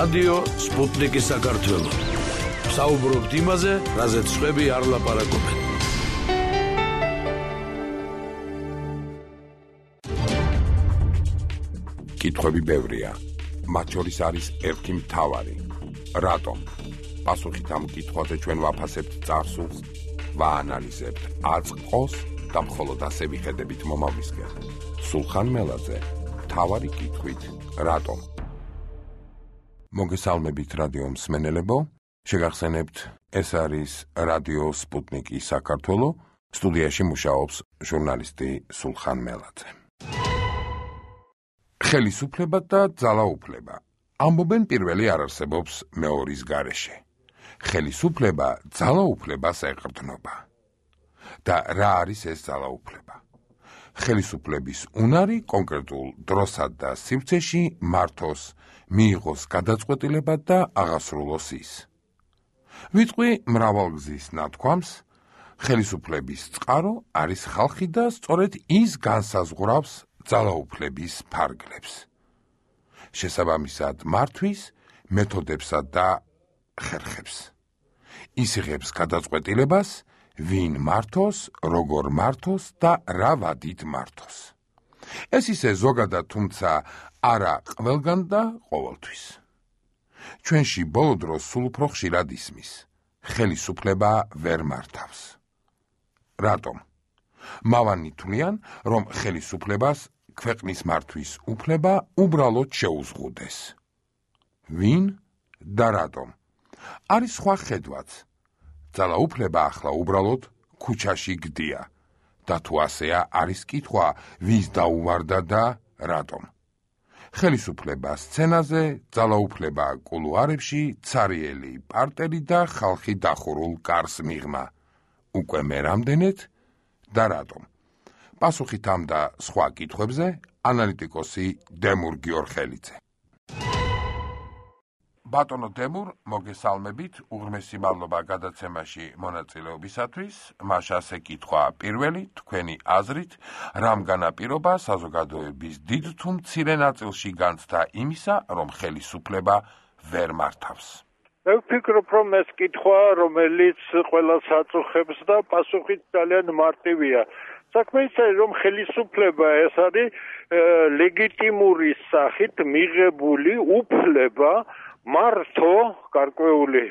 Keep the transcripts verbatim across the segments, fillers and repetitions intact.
რადიო სპუტნიკი საქართველო. საუბრობთ იმაზე, რაზეც სხვები არ ლაპარაკობენ. კითხვები ბევრია. მათ შორის არის ერთი მთავარი. რატომ? პასუხით ამ კითხვაზე ჩვენ ვაფასებთ წარსულს, ვაანალიზებთ აწყოს და მხოლოდ ასე ვიხედებით მომავლისკენ. სულხან მელაძე, მთავარი კითხვით, რატომ? მოგესალმებით რადიო მსმენელებო, შეგახსენებთ, ეს არის რადიო სპუტნიკი საქართველო, სტუდიაში მუშაობს ჟურნალისტი სულხან მელაძე. ხელისუფლება და ძალაუფლება. ამბობენ პირველი არ არსებობს მეორის გარეშე. ხელისუფლება ძალაუფლებას ეყრდნობა. და რა არის ეს ძალაუფლება? ხელისუფლების უნარი კონკრეტულ დროსა და სივრცეში მართოს, მიიღოს გადაწყვეტილება და აღასრულოს ის. ვიტყვი მრავალგზის ნათქვამს, ხელისუფლების წყარო არის ხალხი და სწორედ ის განსაზღვრავს ძალაუფლების ფარგლებს. შესაბამისად მართვის, მეთოდებსა და ხერხებს. ის იღებს გადაწყვეტილებას, ვინ მართოს, როგორ მართოს და რა ვადით მართოს. ეს ისე ზოგადად, თუმცა არა ყველგან და ყოველთვის. ჩვენში ბოლო დროს სულ უფრო ხშირად ისმის, ხელისუფლება ვერ მართავს. რატომ? მავანი თვლიან, რომ ხელისუფლებას ქვეყნის მართვის უფლება უბრალოდ შეუზღუდეს. ვინ და რატომ? არის სხვა ხედვაც. ძალაუფლება ახლა უბრალოდ ქუჩაში გდია. და თუ ასეა, არის კითხვა, ვის დაუვარდა და რატომ? ხელისუფლება სცენაზე, ძალაუფლება კულუარებში, ცარიელი პარტერი და ხალხი დახურულ კარს მიღმა. უკვე მე რამდენად და რატომ? პასუხით ამ და სხვა კითხვებზე ანალიტიკოსი დემურ გიორხელიძე. ბატონო დემურ, მოგესალმებით, უღრმესი მადლობა გადაცემაში მონაწილეობისათვის. მაშ ასე კითხვა პირველი, თქვენი აზრით, რამ განაპირობა საზოგადოების დიდ თუ მცირე ნაწილში განცდა იმისა, რომ ხელისუფლება ვერ მართავს? მე ვფიქრობ, რომ ეს კითხვა, რომელიც ყველას აწუხებს და პასუხით ძალიან მარტივია. საქმე ისაა, რომ ხელისუფლება ეს არის ლეგიტიმური სახით მიღებული უფლება მართო გარკვეული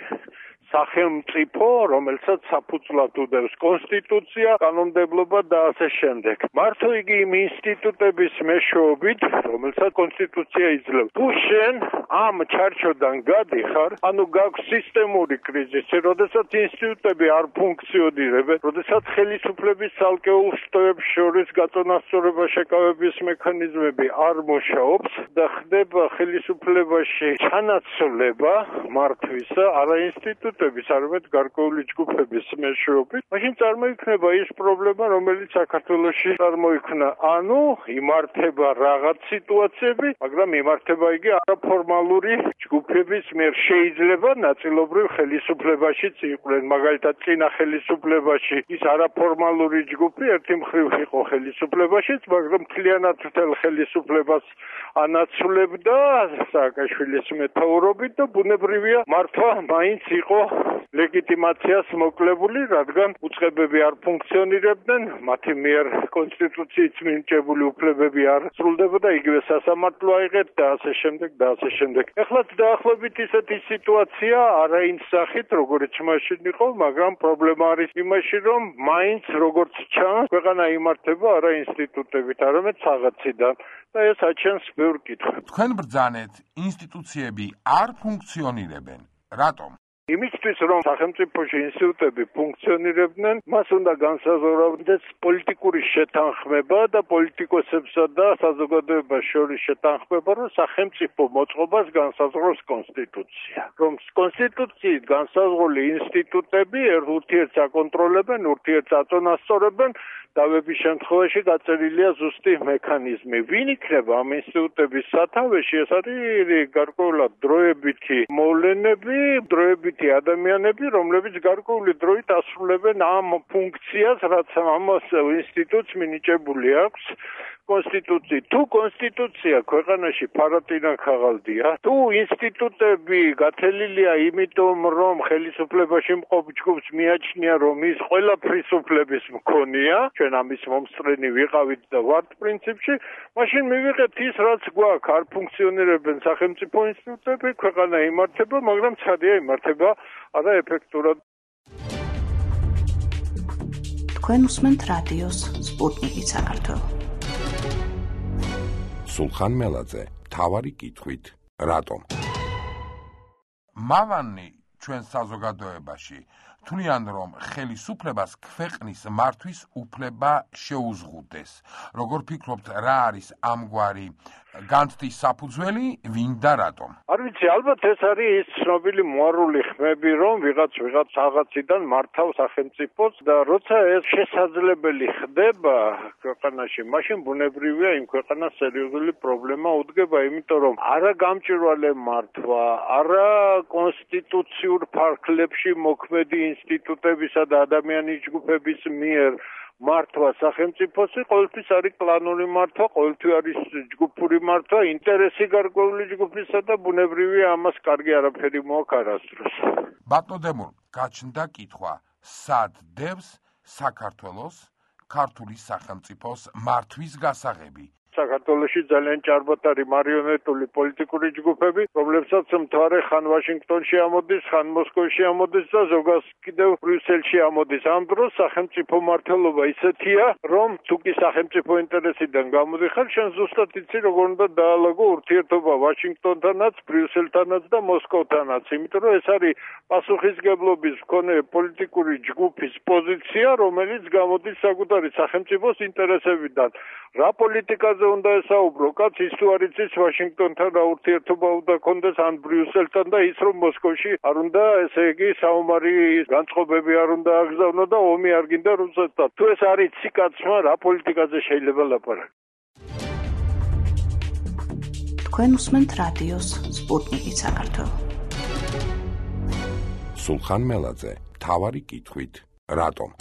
სახელმწიფო, რომელსაც საფუძვლად უდევს კონსტიტუცია, კანონმდებლობა და ასე შემდეგ. მართო იგი იმ ინსტიტუტების მეშვეობით, რომელსაც კონსტიტუცია იძლევა. თუ შენ ამ ჩარჩოდან გადიხარ, ანუ გაქვს სისტემური კრიზისი, როდესაც ინსტიტუტები არ ფუნქციონირებენ, როდესაც ხელისუფლების ცალკეულ შტოებს შორის გაწონასწორება შეკავების მექანიზმები არ მუშაობს და ხდება ხელისუფლებაში ჩანაცვლება მართვისა, არა ინსტიტუტ არამედ გარკვეული ჯგუფების მეშვეობით, მაშინ წარმოიქმნება ის პრობლემა, რომელიც საქართველოში წარმოიქმნა. ანუ იმართება რაღაც სიტუაციები, მაგრამ იმართება იგი არაფორმალური ჯგუფების მიერ. შეიძლება ნაწილობრივ ხელისუფლებაშიც იყვნენ, მაგალითად წინა ხელისუფლებაში ის არაფორმალური ჯგუფი ერთი მხრივ იყო ხელისუფლებაშიც, მაგრამ მთლიანად მთელ ხელისუფლებას ანაცვლებდა სააკაშვილის მეთაურობით და ბუნებრივია მართვა მაინც იყო ლეგიტიმაციას მოკლებული, რადგან უწყებები არ ფუნქციონირებდნენ, მათი მიერ კონსტიტუციით მინიჭებული უფლებები არ სრულდებოდა, იგივე სასამართლო აიღეთ და ასე შემდეგ და ასე შემდეგ. ეხლაც დაახლოებით ისეთი სიტუაცია არა იმ სახით, როგორც მაშინ იყო, მაგრამ პრობლემა არის იმაში, რომ მაინც როგორც ჩანს, ქვეყანა იმართება არა ინსტიტუტებით, არამედ საღაციდან. და ეს აჩენს ბევრ კითხვებს. თქვენ ბრძანეთ, ინსტიტუციები არ ფუნქციონირებენ. რატომ? იმისთვის, რომ სახელმწიფოში ინსტიტუტები ფუნქციონირებდნენ, მას უნდა განსაზღვრავდეს პოლიტიკური შეთანხმება და პოლიტიკოსებსა და საზოგადოებას შორის შეთანხმება, რომ სახელმწიფო მოწყობას განსაზღვრავს კონსტიტუცია. რომ კონსტიტუციით განსაზღვრული ინსტიტუტები ურთიერთს აკონტროლებენ, ურთიერთს აწონასწორებენ, დავების შემთხვევაში გაწერილია ზუსტი მექანიზმი. ვინ იქნება ამ ინსტიტუტების სათავეში? ეს არის გარკვეულად დროებითი მოვლენები, დროებითი ადამიანები, რომლებიც გარკვეული დროით ასრულებენ ამ ფუნქციას, რაც ამ ინსტიტუტს მინიჭებული აქვს კონსტიტუცია თუ კონსტიტუცია ქვეყანაში ფარატინა ქაღალდია თუ ინსტიტუტები გათელილია იმიტომ რომ ხელისუფლებაში მყოფ ჯგუფს მიაჩნია რომ ის ყველაფრის უფლების მქონია ჩვენ ამის მომსწრენი ვიყავით და ვართ პრინციპში მაშინ მივიღებთ ის რაც გვაქვს არ ფუნქციონირებენ სახელმწიფო ინსტიტუტები ქვეყანა იმართება მაგრამ ცხადია იმართება არა ეფექტურად თქვენ უსმენთ რადიოს სპუტნიკი საქართველო სულხან მელაძე თავარი კითხვით რატომ მავანი ჩვენ საზოგადოებაში თვლიან რომ ხელისუფლებას ქვეყნის მართვის უფლება შეუზღუდეს როგორ ფიქრობთ რა არის ამგვარი განცდის საფუძველი ვინ და რატომ არ ვიცი ალბათ ეს არის ის ცნობილი მოარული ხმები რომ ვიღაც ვიღაც რაღაციდან მართავს სახელმწიფოს და როცა ეს შესაძლებელი ხდება ქვეყანაში მაშინ ბუნებრივია იმ ქვეყანას სერიოზული პრობლემა უდგება იმიტომ რომ არა გამჭვირვალე მართვა არა კონსტიტუციურ ფარგლებში მოქმედი ინსტიტუტებისა და ადამიანის ჯგუფების მიერ მართვა სახელმწიფოსი ყოველთვის არის კლანური მართვა, ყოველთვის არის ჯგუფური მართვა, ინტერესი გარკვეული ჯგუფისა და ბუნებრივია ამას კარგი არაფერი მოაქვს არასდროს. ბატონო დემურ, გაჩნდა კითხვა, სად დევს საქართველოს ქართული სახელმწიფოს მართვის გასაღები? საქართველოში ძალიან ჭარბად არის მარიონეტული პოლიტიკური ჯგუფები, რომლებსაც მთვარე ხან ვაშინგტონში ამოდის, ხან მოსკოვში ამოდის და ზოგადად კიდევ ბრიუსელში ამოდის. ამ დროს სახელმწიფო მართლობა ისეთია, რომ თუ კი სახელმწიფო ინტერესიდან გამოდიხარ, შენ ზუსტად იცი როგორ უნდა დაალაგო ურთიერთობა ვაშინგტონთანაც, ბრიუსელთანაც და მოსკოვთანაც, იმიტომ რომ ეს არის პასუხისგებლობის მქონე პოლიტიკური ჯგუფის პოზიცია, რომელიც გამოდის საკუთარი სახელმწიფოს ინტერესებიდან. რა პოლიტიკაზე უნდა ესაუბრო, კაც ის თუ არ იცის ვაშინგტონთან რა ურთიერთობა უნდა კონდეს ან ბრიუსელთან და ის რომ მოსკოვში არ უნდა ესე იგი საომარი განწყობები არ უნდა აგზავნო და ომი არ გინდა რუსეთთან. თუ ეს არის ციკაცმა, რა პოლიტიკაზე შეიძლება ლაპარაკი? თქვენ უსმენთ რადიოს სპუტნიკი საქართველო. სულხან მელაძე, თავარი კითხვით, რატომ?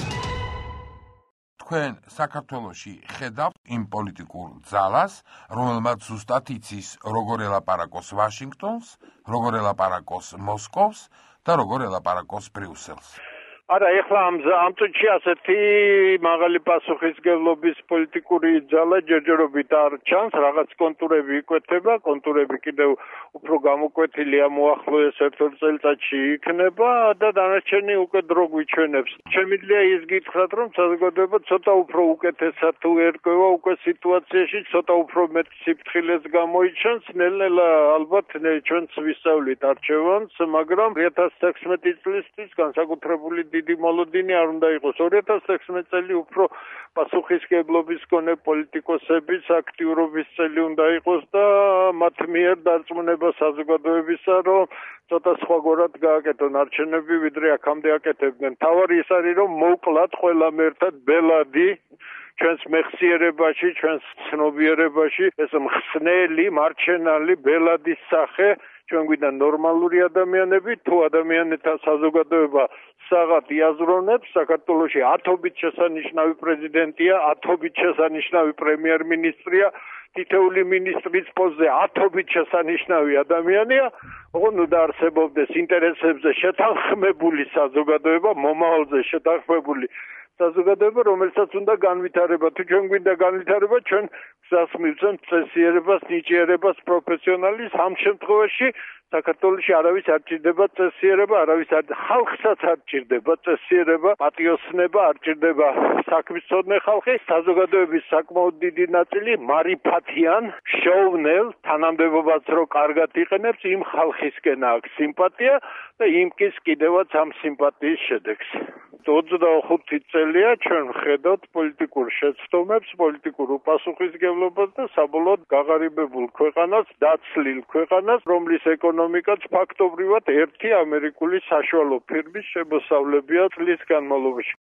თქვენ საქართველოში ხედავთ იმ პოლიტიკურ ძალას, რომელმაც ზუსტად იცის როგორ ელაპარაკოს ვაშინგტონს, როგორ ელაპარაკოს მოსკოვს და როგორ ელაპარაკოს ბრიუსელს. არა, ეხლა ამ ამ წუთში ასეთი მაღალი პასუხისგებლობის პოლიტიკური ძალა ჯერჯერობით არ ჩანს, რაღაც კონტურები იკვეთება, კონტურები კიდევ უფრო გამოკვეთილია მოახლოეს ერთ-ერთ წელიწადში იქნება და დანარჩენი უკვე დრო გვიჩვენებს. შემიძლია ის გითხრათ, რომ საზოგადოება ცოტა უფრო უკეთესად თუ ერკვევა უკვე სიტუაციაში, ცოტა უფრო მეტ სიფრთხილეს გამოიჩენს, ნელ-ნელა ალბათ ჩვენც ვისწავლით არჩევანს, მაგრამ ორი ათას თექვსმეტი წლისთვის განსაკუთრებული დიდი მოლოდინი არ უნდა იყოს. ორი ათას თექვსმეტი წელი უფრო პასუხისგებლობის მქონე პოლიტიკოსების აქტიურობის წელი უნდა იყოს და მათ მიერ დარწმუნება საზოგადოებისა, რომ ცოტა სხვაგვარად გააკეთონ არჩევნები, ვიდრე აქამდე აკეთებდნენ. თავარი ის არის, რომ მოვკლათ ყველამ ერთად ბელადი ჩვენს მეხსიერებაში, ჩვენს ცნობიერებაში ეს მხსნელი, მარჩენალი ბელადის სახე ჩვენ გვინდა ნორმალური ადამიანები, თუ ადამიანთა საზოგადოება საღად იაზროვნებს, საქართველოში ათობით შესანიშნავი პრეზიდენტია, ათობით შესანიშნავი პრემიერ-მინისტრია, თითოეული მინისტრის პოსტზე ათობით შესანიშნავი ადამიანია, ოღონდ უნდა არსებობდეს ინტერესებზე შეთანხმებული საზოგადოება, მომავალზე შეთანხმებული საზოგადოება, რომელსაც უნდა განვითარება. თუ ჩვენ გვინდა განვითარება, ჩვენ გზას მივცემთ წესიერებას, ნიჭიერებას, პროფესიონალიზმს. ამ შემთხვევაში საქართველოში არავის არ ჭირდება წესიერება, არავის არ ხალხსაც არ ჭირდება წესიერება, პატიოსნება არ ჭირდება საქმისწოდნე ხალხი, საზოგადოების საკმაოდ დიდი ნაწილი მარიფათიან, შოვნელ, თანამდებობაც რო კარგად იყენებს, იმ ხალხისკენ აქვს სიმპათია და იმ კის კიდევაც ამ სიმპათიის შედეგს. ოცდახუთი წელია ჩვენ ვხედავთ პოლიტიკურ შეცდომებს, პოლიტიკურ უპასუხისმგებლობას და საბოლოოდ გაღარიბებულ ქვეყანას, დაცლილ ქვეყანას, რომლის ეკონომიკაც ფაქტობრივად ერთი ამერიკული საშუალო ფირმის შემოსავლებია წლის განმავლობაში.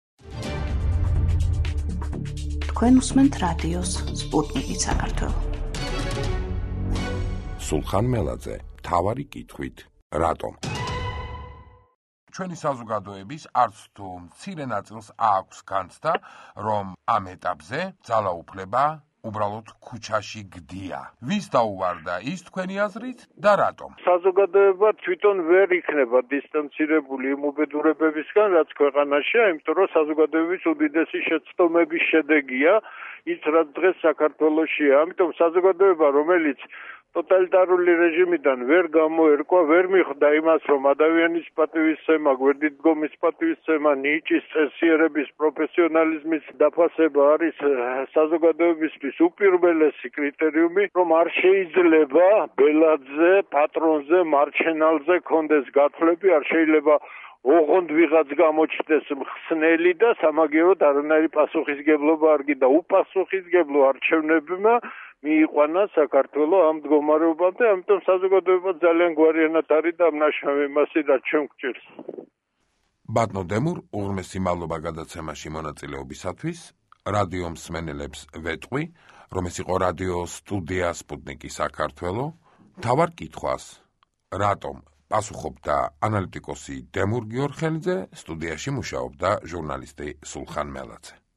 თქვენ უსმენთ რადიოს სპუტნიკი საქართველო. სულხან მელაძე, თავარი კითხვით, რატომ? ჩვენი საზოგადოების არც თუ მცირე ნაწილს აქვს განცდა, რომ ამ ეტაპზე ძალაუფლება უბრალოდ ქუჩაში გდია. ვის დაუვარდა ის თქვენი აზრით და რატომ? საზოგადოება თვითონ ვერ იქნება დისტანცირებული იმ უბედურებებისგან, რაც ქვეყანაშია, იმიტომ რომ საზოგადოების უდიდესი შეცდომების შედეგია ის, რაც დღეს საქართველოშია. ამიტომ საზოგადოება, რომელიც ტოტალიტარული რეჟიმიდან ვერ გამოერკვა, ვერ მიხვდა იმას, რომ ადამიანის პატივისცემა, გვერდიდგომის პატივისცემა, ნიჭის წესიერების, პროფესიონალიზმის დაფასება არის საზოგადოებისთვის უპირველესი კრიტერიუმი, რომ არ შეიძლება ბელადზე, პატრონზე, მარჩენალზე კონდეს გათვლები, არ შეიძლება ოღონდ ვიღაც გამოჩნდეს მხსნელი და სამაგიეროდ არანაირი პასუხისგებლობა არ გინდა. უპასუხისგებლო არჩევნებმა მიიყვანა საქართველოს ამ მდგომარეობამდე, ამიტომ საზოგადოება ძალიან გვარიანად არის და ნაშრომი მასი რაც ჩვენ გვჭირს. ბატონო დემურ, უღრმესი მადლობა გადაცემაში მონაწილეობისათვის. რადიო მსმენელებს ვეტყვი, რომ ეს იყო რადიო სტუდია სპუტნიკი საქართველო. მთავარ კითხვას, რატომ პასუხობდა ანალიტიკოსი დემურ გიორხელიძე, სტუდიაში მუშაობდა ჟურნალისტი სულხან მელაძე.